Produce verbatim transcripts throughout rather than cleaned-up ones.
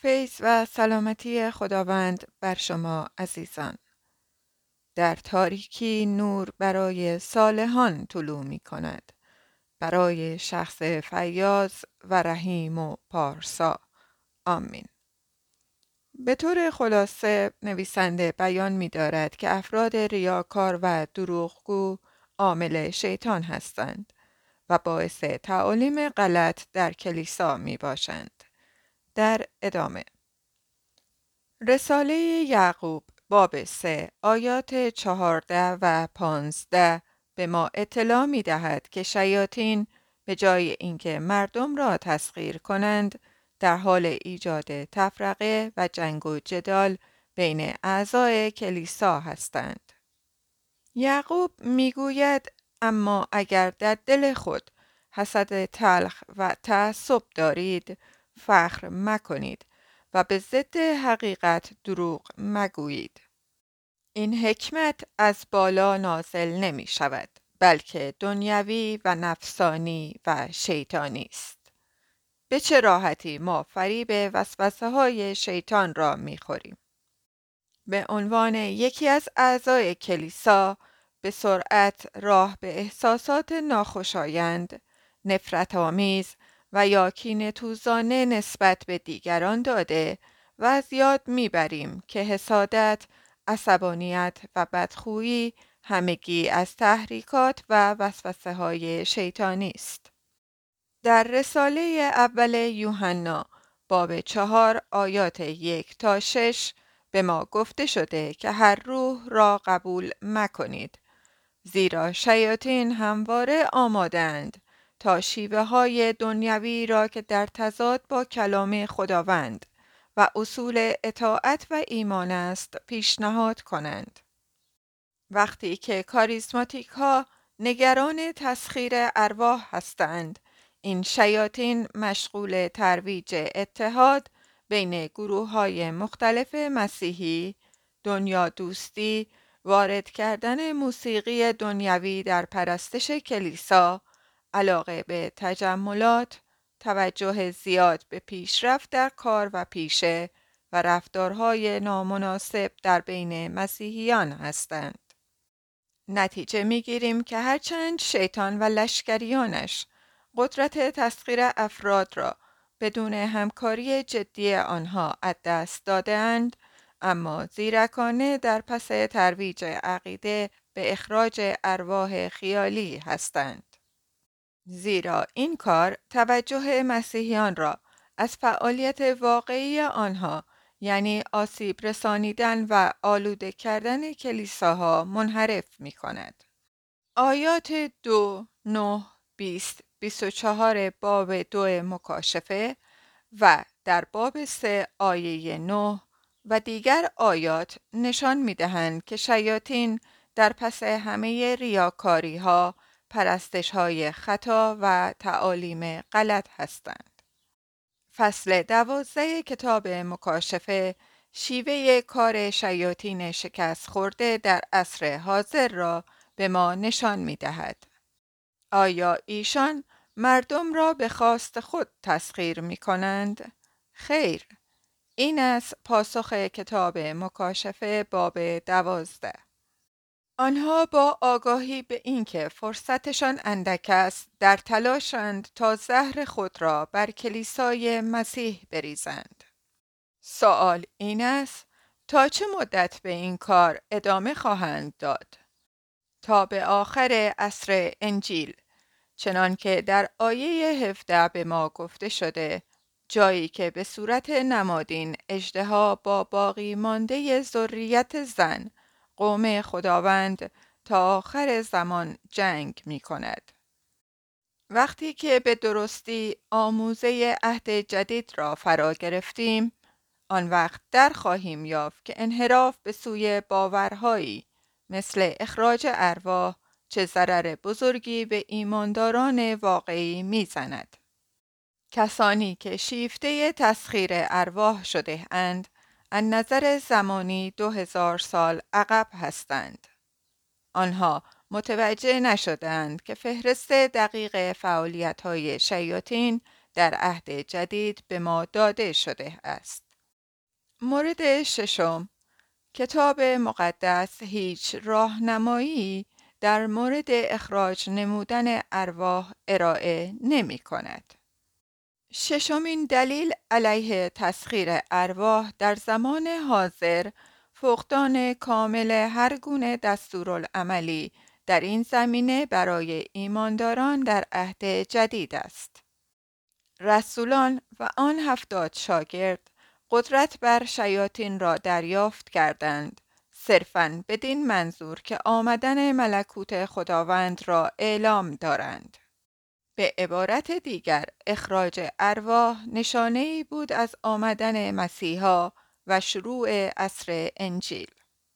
فیض و سلامتی خداوند بر شما عزیزان. در تاریکی نور برای صالحان طلوع می کند، برای شخص فیاض و رحیم و پارسا. آمین. به طور خلاصه نویسنده بیان می دارد که افراد ریاکار و دروغگو عامل شیطان هستند و باعث تعالیم غلط در کلیسا می باشند. در ادامه رساله یعقوب باب سه آیات چهارده و پانزده به ما اطلاع می دهد که شیاطین به جای اینکه مردم را تسخیر کنند در حال ایجاد تفرقه و جنگ و جدال بین اعضای کلیسا هستند. یعقوب می گوید اما اگر در دل خود حسد تلخ و تعصب دارید فخر مکنید و به ضد حقیقت دروغ مگویید. این حکمت از بالا نازل نمی شود، بلکه دنیوی و نفسانی و شیطانی است. به چه راحتی ما فریب وسوسه های شیطان را می خوریم. به عنوان یکی از اعضای کلیسا به سرعت راه به احساسات ناخوشایند، نفرت آمیز و یا کینه‌توزانه نسبت به دیگران داده و از یاد میبریم که حسادت، عصبانیت و بدخویی همگی از تحریکات و وسوسه های شیطانی است. در رساله اول یوحنا باب چهار آیات یک تا شش به ما گفته شده که هر روح را قبول مکنید، زیرا شیاطین همواره آمادند تا شیوه های دنیوی را که در تضاد با کلام خداوند و اصول اطاعت و ایمان است پیشنهاد کنند. وقتی که کاریزماتیک ها نگران تسخیر ارواح هستند، این شیاطین مشغول ترویج اتحاد بین گروه های مختلف مسیحی، دنیا دوستی، وارد کردن موسیقی دنیوی در پرستش کلیسا، علاقه به تجملات، توجه زیاد به پیشرفت در کار و پیشه و رفتارهای نامناسب در بین مسیحیان هستند. نتیجه میگیریم که هرچند شیطان و لشکریانش قدرت تسخیر افراد را بدون همکاری جدی آنها از دست داده‌اند، اما زیرکانه در پس ترویج عقیده به اخراج ارواح خیالی هستند. زیرا این کار توجه مسیحیان را از فعالیت واقعی آنها، یعنی آسیب رسانیدن و آلوده کردن کلیساها، منحرف می کند. آیات دو، نه، بیست، بیست و چهار باب دو مکاشفه و در باب سه آیه نه و دیگر آیات نشان می دهند که شیاطین در پس همه ریاکاری ها، پرستش های خطا و تعالیم غلط هستند. فصل دوازده کتاب مکاشفه شیوه کار شیاطین شکست خورده در عصر حاضر را به ما نشان می دهد. آیا ایشان مردم را به خواست خود تسخیر می کنند؟ خیر، این است پاسخ کتاب مکاشفه باب دوازده. آنها با آگاهی به اینکه فرصتشان اندک است در تلاشند تا زهر خود را بر کلیسای مسیح بریزند. سوال این است تا چه مدت به این کار ادامه خواهند داد؟ تا به آخر عصر انجیل، چنانکه در آیه هفده به ما گفته شده، جایی که به صورت نمادین اژدها با باقی مانده ذریت زن قوم خداوند تا آخر زمان جنگ می کند. وقتی که به درستی آموزه عهد جدید را فرا گرفتیم، آن وقت در خواهیم یافت که انحراف به سوی باورهایی مثل اخراج ارواح چه ضرر بزرگی به ایمانداران واقعی می‌زند. کسانی که شیفته تسخیر ارواح شده اند، از نظر زمانی دو هزار سال عقب هستند. آنها متوجه نشدند که فهرست دقیق فعالیت‌های شیاطین در عهد جدید به ما داده شده است. مورد ششم، کتاب مقدس هیچ راهنمایی در مورد اخراج نمودن ارواح ارائه نمی کند. ششمین دلیل علیه تسخیر ارواح در زمان حاضر فقدان کامل هر گونه دستورالعملی در این زمینه برای ایمانداران در عهد جدید است. رسولان و آن هفتاد شاگرد قدرت بر شیاطین را دریافت کردند، صرفاً بدین منظور که آمدن ملکوت خداوند را اعلام دارند. به عبارت دیگر، اخراج ارواح نشانه‌ای بود از آمدن مسیحا و شروع عصر انجیل.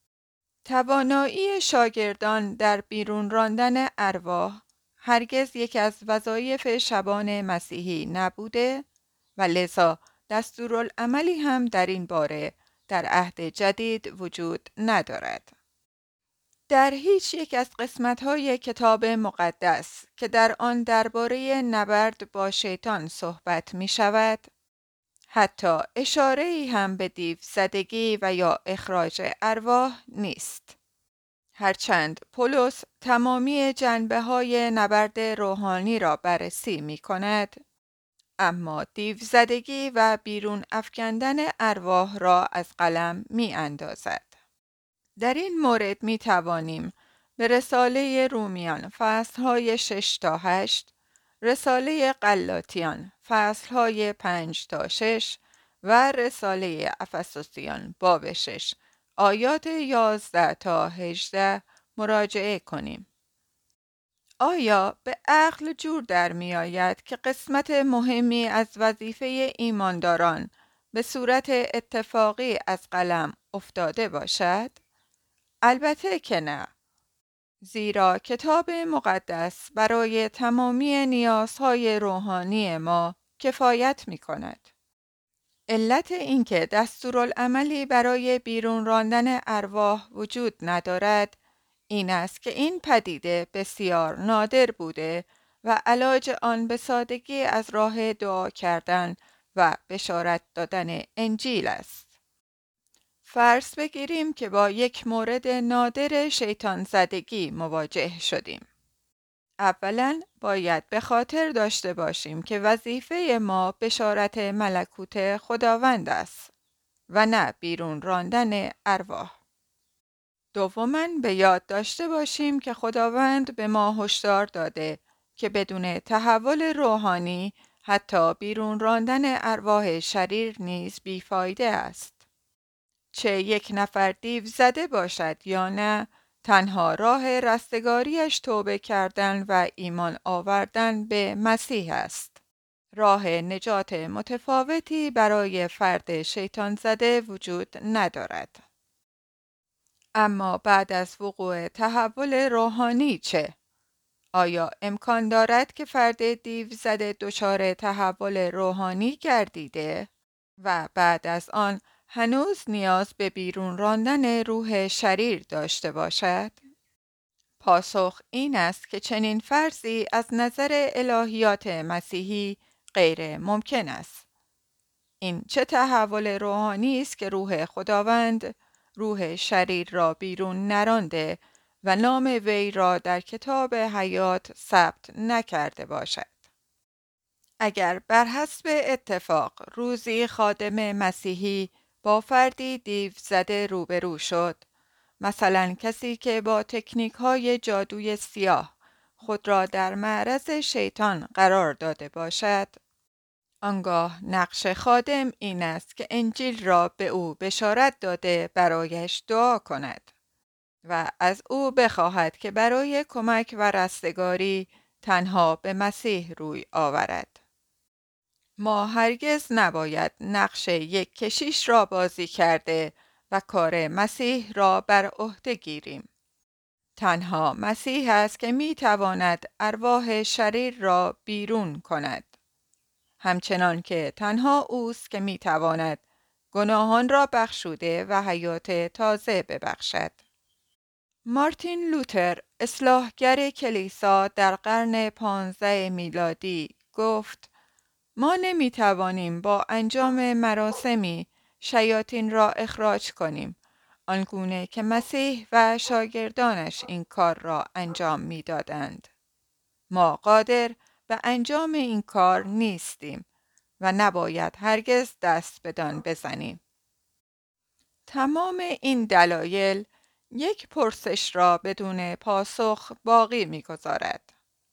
توانایی شاگردان در بیرون راندن ارواح هرگز یکی از وظایف شبان مسیحی نبوده و لذا دستورالعملی هم در این باره در عهد جدید وجود ندارد. در هیچ یک از قسمت‌های کتاب مقدس که در آن درباره نبرد با شیطان صحبت می‌شود، حتی اشاره‌ای هم به دیو زدگی و یا اخراج ارواح نیست. هرچند پولس تمامی جنبه‌های نبرد روحانی را بررسی می‌کند، اما دیو زدگی و بیرون افکندن ارواح را از قلم می‌اندازد. در این مورد می توانیم به رساله رومیان فصلهای شش تا هشت، رساله غلاطیان فصلهای پنج تا شش و رساله افسوسیان باب شش آیات یازده تا هجده مراجعه کنیم. آیا به عقل جور در می آید که قسمت مهمی از وظیفه ایمانداران به صورت اتفاقی از قلم افتاده باشد؟ البته که نه، زیرا کتاب مقدس برای تمامی نیازهای روحانی ما کفایت می کند. علت اینکه دستورالعملی برای بیرون راندن ارواح وجود ندارد این است که این پدیده بسیار نادر بوده و علاج آن به سادگی از راه دعا کردن و بشارت دادن انجیل است. فرض بگیریم که با یک مورد نادر شیطان زدگی مواجه شدیم. اولاً باید به خاطر داشته باشیم که وظیفه ما بشارت ملکوت خداوند است و نه بیرون راندن ارواح. دوماً به یاد داشته باشیم که خداوند به ما هشدار داده که بدون تحول روحانی حتی بیرون راندن ارواح شریر نیز بیفایده است. چه یک نفر دیو زده باشد یا نه، تنها راه رستگاریش توبه کردن و ایمان آوردن به مسیح است. راه نجات متفاوتی برای فرد شیطان زده وجود ندارد. اما بعد از وقوع تحول روحانی چه؟ آیا امکان دارد که فرد دیو زده دچار تحول روحانی گردیده و بعد از آن هنوز نیاز به بیرون راندن روح شریر داشته باشد؟ پاسخ این است که چنین فرضی از نظر الهیات مسیحی غیر ممکن است. این چه تحول روحانی است که روح خداوند روح شریر را بیرون نرانده و نام وی را در کتاب حیات ثبت نکرده باشد. اگر بر حسب اتفاق روزی خادم مسیحی با فردی دیو زده روبرو شد، مثلا کسی که با تکنیک های جادوی سیاه خود را در معرض شیطان قرار داده باشد، آنگاه نقش خادم این است که انجیل را به او بشارت داده برایش دعا کند و از او بخواهد که برای کمک و رستگاری تنها به مسیح روی آورد. ما هرگز نباید نقش یک کشیش را بازی کرده و کار مسیح را بر عهده گیریم. تنها مسیح است که می تواند ارواح شریر را بیرون کند. همچنان که تنها اوست که می تواند گناهان را بخشوده و حیات تازه ببخشد. مارتین لوتر، اصلاحگر کلیسا در قرن پانزده میلادی گفت: ما نمی توانیم با انجام مراسمی شیاطین را اخراج کنیم، آنگونه که مسیح و شاگردانش این کار را انجام می‌دادند. ما قادر به انجام این کار نیستیم و نباید هرگز دست بدان بزنیم. تمام این دلایل یک پرسش را بدون پاسخ باقی می‌گذارد.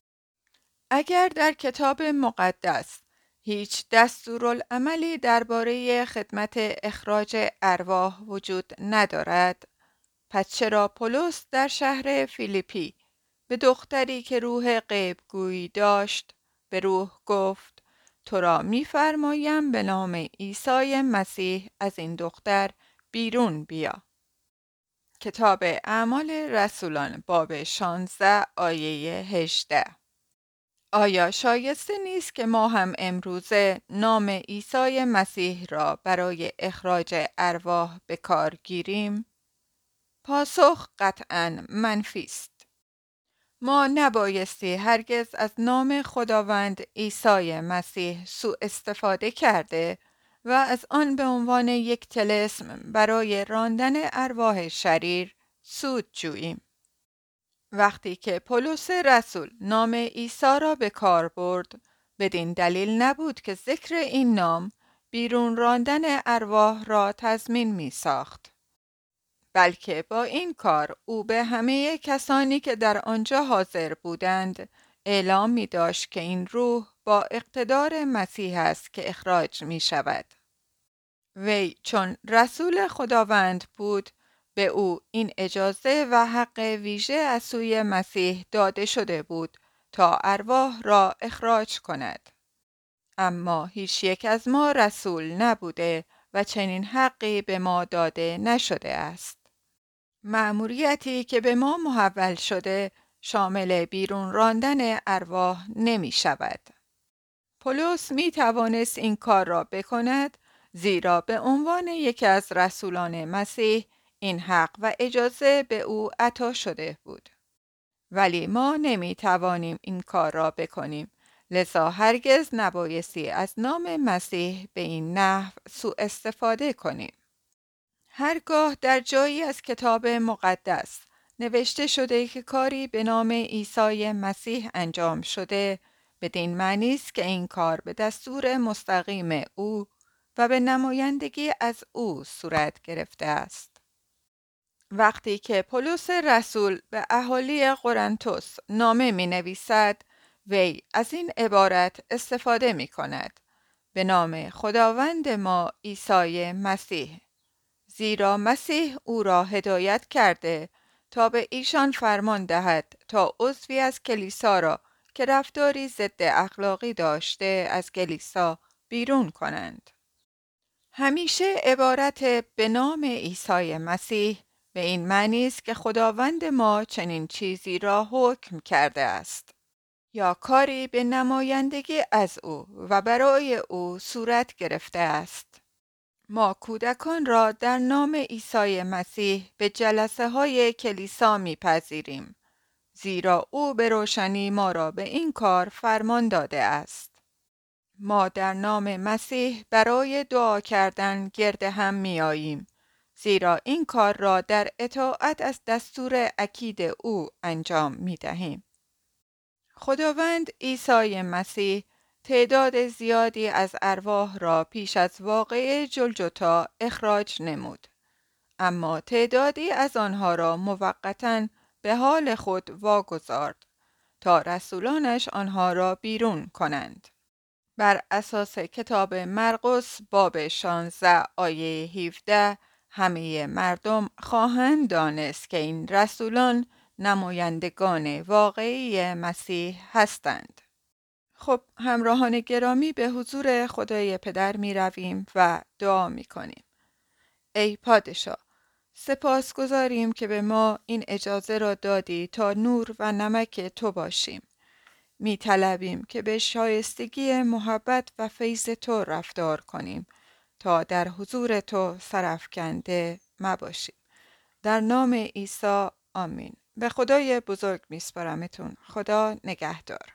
اگر در کتاب مقدس هیچ دستورالعملی درباره خدمت اخراج ارواح وجود ندارد، پس چرا پولس در شهر فیلیپی به دختری که روح غیبگویی داشت به روح گفت تو را می‌فرمایم به نام عیسی مسیح از این دختر بیرون بیا؟ کتاب اعمال رسولان باب شانزده آیه هجده. آیا شایسته نیست که ما هم امروزه نام عیسی مسیح را برای اخراج ارواح به کار گیریم؟ پاسخ قطعاً منفی است. ما نبایستی هرگز از نام خداوند عیسی مسیح سوء استفاده کرده و از آن به عنوان یک طلسم برای راندن ارواح شریر سود جوییم. وقتی که پولس رسول نام عیسی را به کار برد، بدین دلیل نبود که ذکر این نام بیرون راندن ارواح را تضمین می ساخت، بلکه با این کار او به همه کسانی که در آنجا حاضر بودند اعلام می داشت که این روح با اقتدار مسیح است که اخراج می شود. وی چون رسول خداوند بود، به او این اجازه و حق ویژه از سوی مسیح داده شده بود تا ارواح را اخراج کند. اما هیچ یک از ما رسول نبوده و چنین حقی به ما داده نشده است. مأموریتی که به ما محول شده شامل بیرون راندن ارواح نمی شود. پولس می توانست این کار را بکند، زیرا به عنوان یکی از رسولان مسیح این حق و اجازه به او عطا شده بود. ولی ما نمی توانیم این کار را بکنیم، لذا هرگز نبایستی از نام مسیح به این نحو سوء استفاده کنیم. هرگاه در جایی از کتاب مقدس نوشته شده که کاری به نام عیسی مسیح انجام شده، بدین معنی است که این کار به دستور مستقیم او و به نمایندگی از او صورت گرفته است. وقتی که پولس رسول به اهالی قرنتس نامه می نویسد، وی از این عبارت استفاده می کند: به نام خداوند ما عیسی مسیح، زیرا مسیح او را هدایت کرده تا به ایشان فرمان دهد تا عضوی از کلیسا را که رفتاری ضد اخلاقی داشته از کلیسا بیرون کنند. همیشه عبارت به نام عیسی مسیح به این معنی است که خداوند ما چنین چیزی را حکم کرده است یا کاری به نمایندگی از او و برای او صورت گرفته است. ما کودکان را در نام عیسی مسیح به جلسه های کلیسا میپذیریم، زیرا او به روشنی ما را به این کار فرمان داده است. ما در نام مسیح برای دعا کردن گرد هم می آییم، زیرا این کار را در اطاعت از دستور اکید او انجام می دهیم. خداوند عیسی مسیح تعداد زیادی از ارواح را پیش از واقعه جلجتا اخراج نمود، اما تعدادی از آنها را موقتاً به حال خود واگذارد تا رسولانش آنها را بیرون کنند. بر اساس کتاب مرقس باب شانزده آیه هفده، همه مردم خواهند دانست که این رسولان نمایندگان واقعی مسیح هستند. خب همراهان گرامی، به حضور خدای پدر می رویم و دعا می کنیم. ای پادشاه، سپاس گذاریم که به ما این اجازه را دادی تا نور و نمک تو باشیم. می طلبیم که به شایستگی محبت و فیض تو رفتار کنیم تا در حضور تو سرافکنده مباشیم. در نام عیسی آمین. به خدای بزرگ می سپارمتون. خدا نگهدار.